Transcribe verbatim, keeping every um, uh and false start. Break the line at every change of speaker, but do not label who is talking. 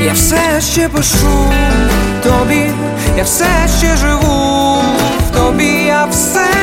Я все ще пишу тобі, я все ще живу в тобі, я все